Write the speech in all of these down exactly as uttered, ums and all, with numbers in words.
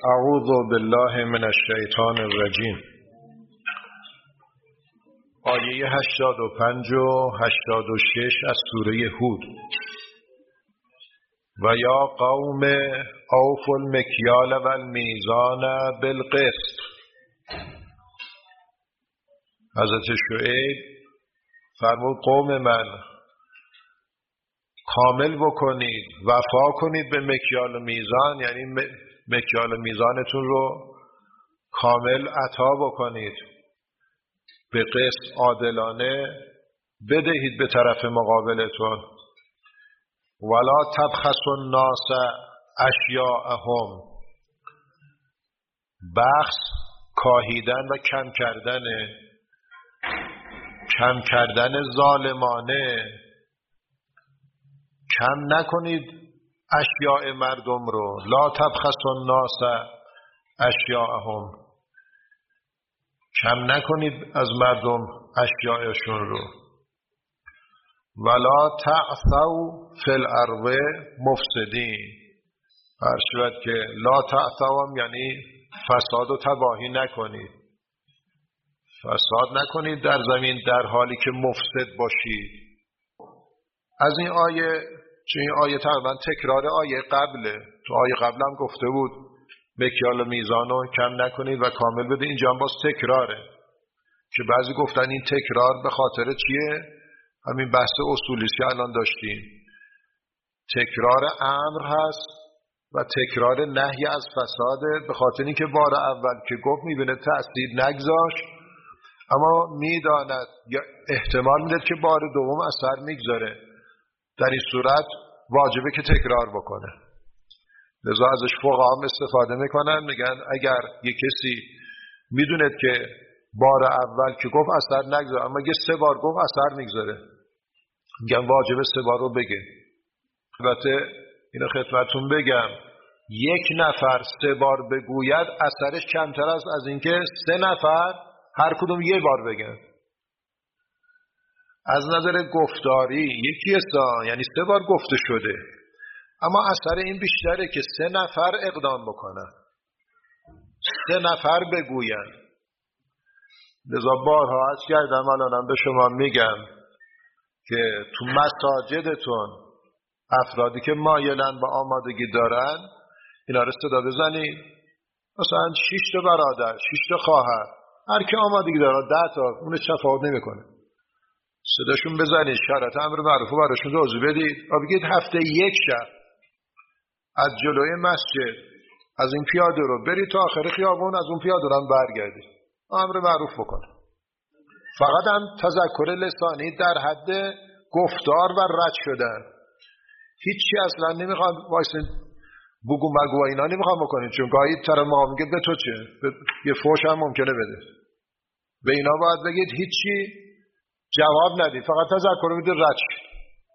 اعوذ بالله من الشیطان الرجیم. آیه هشتاد و پنج و هشتاد و شش از سوره هود. و یا قوم اوفوا المکیال و المیزان بالقسط. حضرت شعیب فرمود قوم من کامل بکنید، وفا کنید به مکیال و میزان، یعنی مکیال و میزانتون رو کامل عطا بکنید، به قسط عادلانه بدهید به طرف مقابلتون. ولا تبخسوا الناس اشیاءهم. بخس کاهیدن و کم کردن کم کردن ظالمانه. کم نکنید اشیاء مردم رو. لا تبخسوا الناس اشیاءهم. کم نکنید از مردم اشیاءشون رو. ولا تعثوا فی الارض مفسدین. هر صورت که لا تعثوا یعنی فساد و تباهی نکنید، فساد نکنید در زمین در حالی که مفسد باشید. از این آیه، چون این آیه تقریبا تکرار آیه قبله، تو آیه قبل هم گفته بود مکیال و میزان رو کم نکنید و کامل بده، اینجا هم باز تکراره که بعضی گفتن این تکرار به خاطر چیه؟ همین بحث اصولی که الان داشتیم، تکرار امر هست و تکرار نهی از فساده، به خاطر اینکه بار اول که گفت میبینه تأثیر نگذاشت، اما میداند یا احتمال میده که بار دوم اثر میگذاره، در این صورت واجبه که تکرار بکنه. لذا ازش فقها هم استفاده میکنن، میگن اگر یک کسی میدونه که بار اول که گفت اثر نگذاره اما یه سه بار گفت اثر میگذاره، میگن واجبه سه بار رو بگه. البته اینو خدمتتون بگم، یک نفر سه بار بگوید اثرش کمتر است از اینکه سه نفر هر کدوم یه بار بگن. از نظر گفتاری یکی است، یعنی سه بار گفته شده، اما اثر این بیشتره که سه نفر اقدام بکنن، سه نفر بگوین. لذا بارها عرض کردم، الانم به شما میگم که تو مساجدتون افرادی که مایلن و آمادگی دارن اینا رو صدا بزنید، مثلا شش تا برادر، شش تا خواهر، هر کی آمادگی داره ده تا، اون تفاوت نمیکنه، صداشون بزنید، شرط امر معروف براشون توضیح بدید و بگید هفته یک شب از جلوی مسجد از این پیاده رو برید تا آخر خیابون، از اون پیاده رو هم برگردید، امر معروف بکنه. فقط هم تذکر لسانی در حد گفتار و رد شدن، هیچی اصلا نمیخواد وایسین بگو مگو و اینا نمیخوام بکنید، چون گاهی طرف ما میگه به تو چه، یه فوش هم ممکنه بده، به اینا باید بگید هیچی جواب ندید، فقط تذکر میده رد شد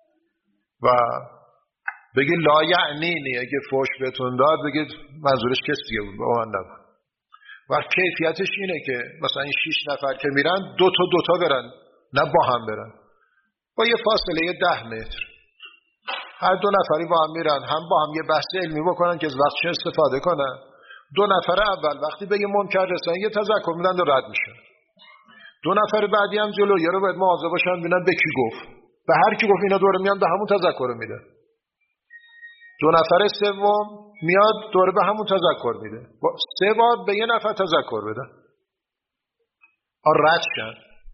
و بگید لا یعنینی، اگه فوش بهتون داد بگید منظورش کس دیگه بود، با من نبود. و کیفیتش اینه که مثلا این شیش نفر که میرن دو تا دو تا برن، نه با هم برن، با یه فاصله ده متر هر دو نفری با هم میرن، هم با هم یه بحث علمی بکنن که از وقتش استفاده کنن. دو نفر اول وقتی به یه منکر رسن یه تذکر میدن و رد میشن، دو نفر بعدی هم جلو یه رو باید مواظب باشن ببینن به کی گفت، به هر کی گفت اینا دوره میان به همون تذکر میده. دو نفر سوم میاد دوره به همون تذکر میده، سه بار به یه نفر تذکر بده آن رد شد.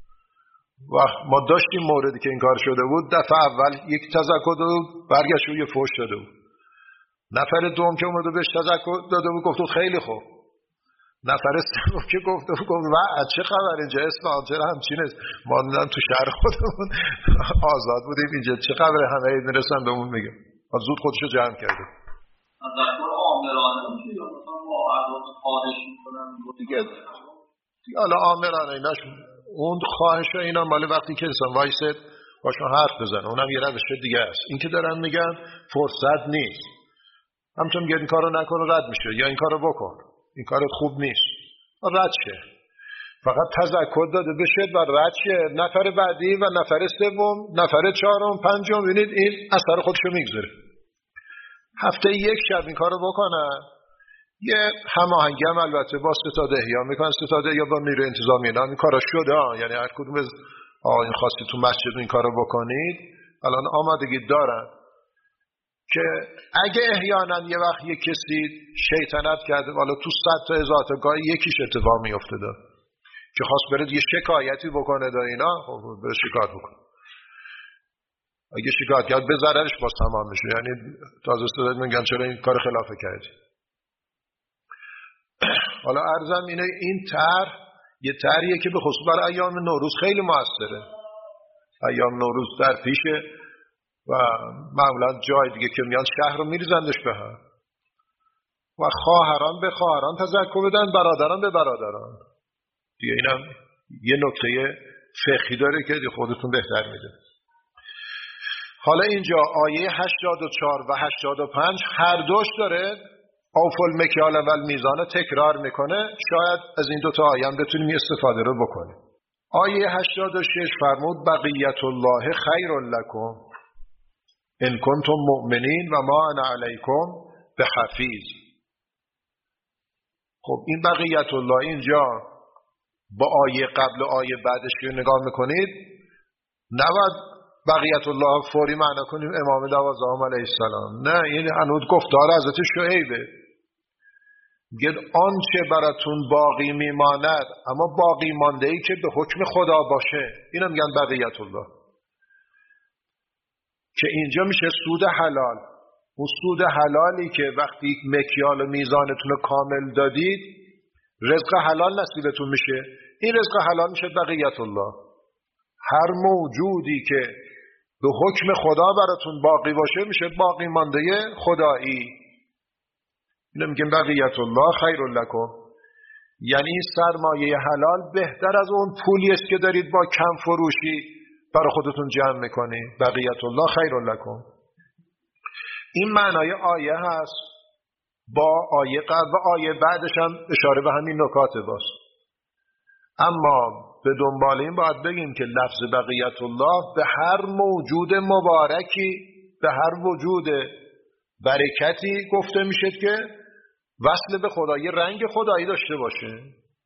و ما داشتیم موردی که این کار شده بود، دفعه اول یک تذکر داده بود، برگشت و یه فوش داده بود. نفر دوم که اومده بهش تذکر داده بود گفت خیلی خوب. نفر سوم که گفت گفت و چه خبر اینجا اسم چرا همچین است، ما دیدم تو شهر خودمون آزاد بودیم، اینجا چه خبره، همه میرسن بهمون میگه. زود خودشو جمع کرده. تذکر آمرانه میشه یا مثلا با اعداد خواهش میکنن دیگه دیگه حالا آمرانه ایناش، اون خواهش و اینا مال وقتی که انسان وایسه باشون حرف بزنه، اونم یه روش دیگه است. این که دارن میگن فرصت نیست، همچون میگه این کارو نکن رد میشه، یا این کارو بکن این کارت خوب نیست رد شه، فقط تذکر داده بشه و رد شه. نفر بعدی و نفر سوم، نفر چهارم، پنجم، ببینید این اثر خودشو میگذاره. هفته یک شب این کارو بکنن، یه هماهنگی هم البته با ستاد احیا میکنن، ستاد احیا با نیروی انتظامی اینا این کارا شده ها. یعنی هر کدوم از آقایون خواستی تو مسجد این کارو بکنید الان آمادگی دارن که اگه احیانا یه وقت یه کسی شیطنت کرده، والا تو صد تا هزار تا گاهی یکیش اتفاق میفته دا که خواست بره یه شکایتی بکنه دا اینا، خب بره شکایت بکنه. اگه شکایت کرد به ضررش باز تمام میشه. یعنی تازه استاد میگن چرا این کار خلافه کردی. حالا عرضم اینه این طرح یه طرحیه که به خصوص برای ایام نوروز خیلی موثره. ایام نوروز در پیشه و معمولا جای دیگه که میان شهر رو میریزندش به هم و خواهران به خواهران تذکر بدن، برادران به برادران. دیگه اینم یه نکته فقهی داره که خودتون بهتر میده. حالا اینجا آیه هشتاد و چهار و هشتاد و پنج هر دوش داره اوفل مکیال و میزان تکرار میکنه. شاید از این دوتا آیه هم بتونیم استفاده رو بکنیم. آیه هشتاد و شش فرمود بقیت الله خیر لکم ان کنتم مؤمنین و ما انا علیکم بحفیظ. خب این بقیت الله اینجا با آیه قبل و آیه بعدش که نگاه میکنید نباید بقیت الله فوری معنا کنیم امام دوازدهم علیه السلام. نه، این هنوز گفتار حضرت شعیبه. میگه آنچه براتون باقی میماند، اما باقی مانده ای که به حکم خدا باشه، اینو میگن بقیت الله. که اینجا میشه سود حلال. اون سود حلالی که وقتی مکیال و میزانتون رو کامل دادید رزق حلال نصیبتون میشه، این رزق حلال میشه بقیت الله. هر موجودی که به حکم خدا براتون باقی باشه میشه باقی مانده خدایی. اینو میگیم بقیت الله خیر لکم. یعنی سرمایه حلال بهتر از اون پولی است که دارید با کم فروشی برای خودتون جمع میکنید. بقیت الله خیر لکم. این معنای آیه هست. با آیه قبل و آیه بعدش هم اشاره به همین نکات باست. اما به دنبال این باید بگیم که لفظ بقیت الله به هر موجود مبارکی، به هر وجود برکتی گفته میشه که وصل به خدایی، رنگ خدایی داشته باشه.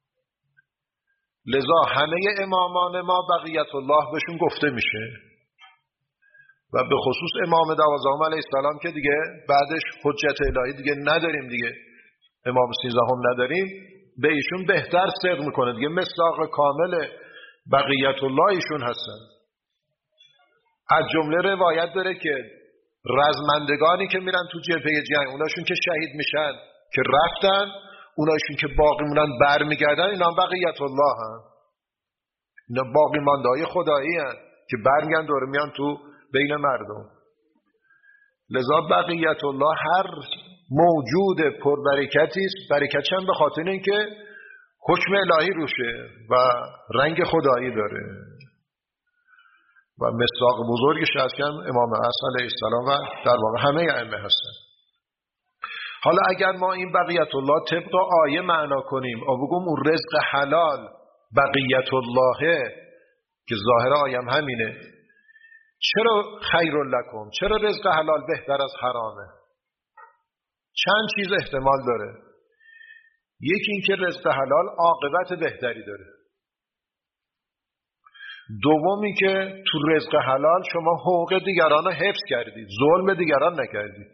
لذا همه امامان ما بقیت الله بهشون گفته میشه و به خصوص امام دوازدهم علیه السلام که دیگه بعدش حجت الهی دیگه نداریم، دیگه امام سیزدهم نداریم، به ایشون بهتر صدق میکنه دیگه. مصداق کامل بقیت الله ایشون هستن. از جمله روایت داره که رزمندگانی که میرن تو جبهه جنگ، اوناشون که شهید میشن که رفتن، اوناشون که باقی مونن برمیگردن، اینا بقیت الله هن. اینا باقی مانده‌های خدایی هن که برمیگردن دوره میان تو بین مردم. لذا بقیت الله هر موجود پربرکتی است. برکتش هم به خاطر اینکه حکم الهی روشه و رنگ خدایی داره و مصداق بزرگش هست که امام اصل علیه السلام و در واقع همه ائمه هستن. حالا اگر ما این بقیت الله طبق آیه معنا کنیم و بگم اون رزق حلال بقیت الله که ظاهر آیه هم همینه، چرا خیر لکم؟ چرا رزق حلال بهتر از حرامه؟ چند چیز احتمال داره. یکی این که رزق حلال عاقبت بهتری داره. دومی که تو رزق حلال شما حقوق دیگران رو حفظ کردید، ظلم دیگران نکردید.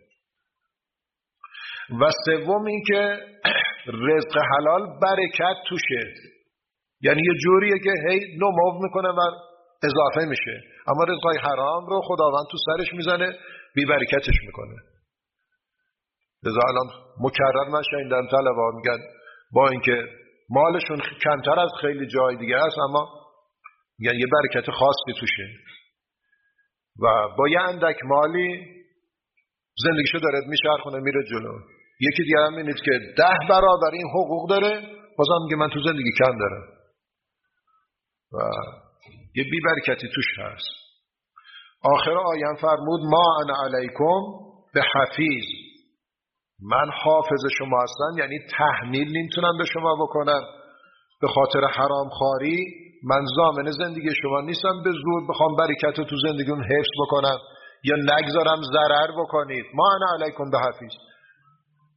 و سوم این که رزق حلال برکت توشه، یعنی یه جوریه که هی نمو میکنه و اضافه میشه. اما رزقای حرام رو خداوند تو سرش میزنه، بی برکتش میکنه. لذا الان مکرر من شنیدم طلبا میگن با اینکه مالشون کمتر از خیلی جای دیگه است، اما میگن یه برکت خاصی توشه و با یه اندک مالی زندگیشو داره میچرخونه میره جلو. یکی دیگه هم اینید که ده برابر این حقوق داره، بازم میگه من تو زندگی کم دارم و یه بی برکتی توش هست. آخر آیه فرمود ما انا علیکم به حفیظ. من حافظ شما هستم، یعنی تحمیل نمیتونم به شما بکنم به خاطر حرام خواری. من ضامن زندگی شما نیستم به زور بخوام برکت رو تو زندگیون حفظ بکنم یا نگذارم ضرر بکنید. ما انا علیکم به حفیظ.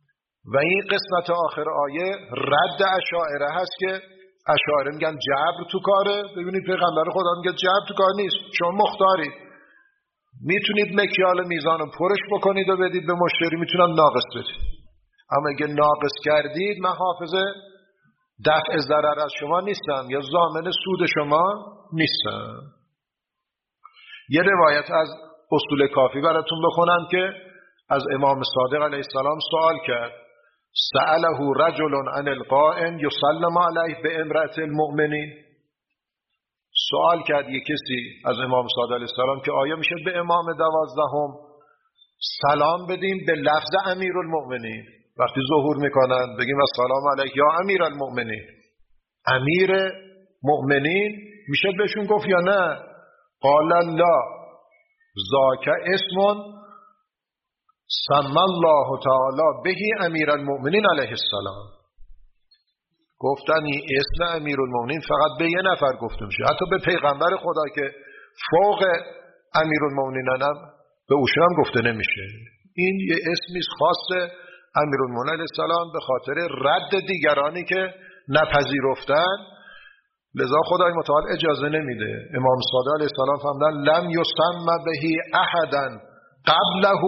و این قسمت آخر آیه رد اشاعره هست که اشاعره میگن جبر تو کاره. ببینید پیغمبر خدا میگه جبر تو کار نیست، شما مختارید، میتونید مکیال میزان رو پرش بکنید و بدید به مشتری، میتونم ناقص بدید، اما اگه ناقص کردید من حافظ دفع ضرر از شما نیستم یا ضامن سود شما نیستم. یه روایت از اصول کافی براتون بخونم که از امام صادق علیه السلام سوال کرد. سأله رجل عن القائم یسلم علیه به امرأة المؤمنین. سوال کرد یک کسی از امام صادق علیه السلام که آیا میشه به امام دوازدهم سلام بدیم به لفظ امیر المؤمنین، وقتی ظهور میکنن بگیم السلام علیک یا امیر المؤمنین، امیر مؤمنین میشه بهشون گفت یا نه؟ قال لا ذاک اسم سمی الله تعالی بهی امیر المؤمنین علیه السلام. گفتن این اسم امیر المؤمنین فقط به یه نفر گفته میشه، حتی به پیغمبر خدا که فوق امیر المؤمنین هم به اوشون هم گفته نمیشه. این یه اسمی خاص امیر المؤمنین علیه السلام به خاطر رد دیگرانی که نپذیرفتن، لذا خدای متعال اجازه نمیده. امام صادق علیه السلام فرمودن لم یسم بهی احدا قبله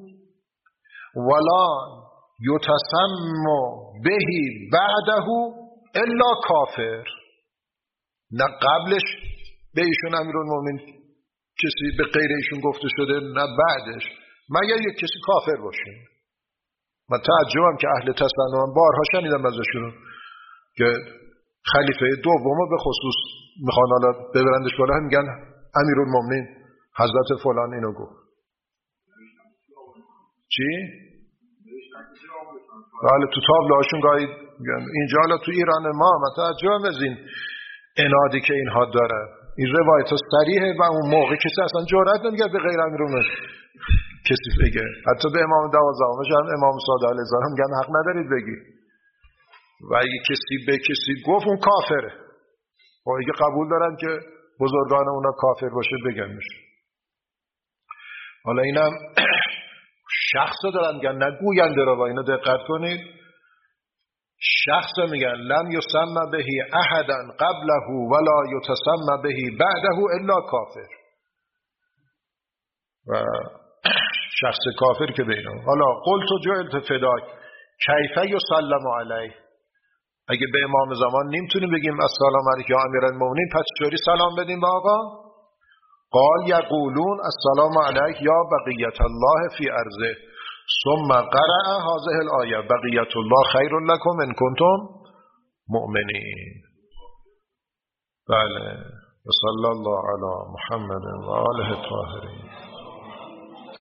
ولا یتسم بهی بعده الا کافر. نه قبلش به ایشون امیرالمومنین کسی به غیر ایشون گفته شده، نه بعدش، مگر یک کسی کافر باشه. من تعجبم که اهل تسنن بارها شنیدم ازشون که خلیفه دومو به خصوص میخوان حالا ببرندش بالا، میگن امیرالمومنین حضرت فلان اینو گفت. چی؟ حالا تو تابلوهاشون گاهی اینجا، حالا تو ایران ما متعجبم از این انادی که اینها دارن. این روایت ها صریحه و اون موقع کسی اصلا جرئت نمیگه به غیر امیرالمومنین کسی بگه. حتی به امام دوازدهمش هم امام صادق علیه السلام میگن حق ندارید بگی، و اگه کسی به کسی گفت اون کافره. و اگه قبول دارن که بزرگان اونا کافر باشه بگنش. حالا اینم شخص دارن میگن، نگوینده رو، با اینو دقت کنید. شخص میگن لم یسم بهی احدا قبله ولا یتسم بهی بعده الا کافر، و شخص کافر که بینه. حالا قلت و جعلت فداک کیفه یسلم علیه، اگه به امام زمان نمیتونیم بگیم السلام علیک یا امیرالمومنین، پس چطوری سلام بدیم به آقا؟ قال یقولون السلام علیک یا بقیت الله فی ارضه ثم قرأ هذه الآیه بقیت الله خیر لکم ان کنتم مؤمنین. بله. و صلی الله علی محمد و آله الطاهرین.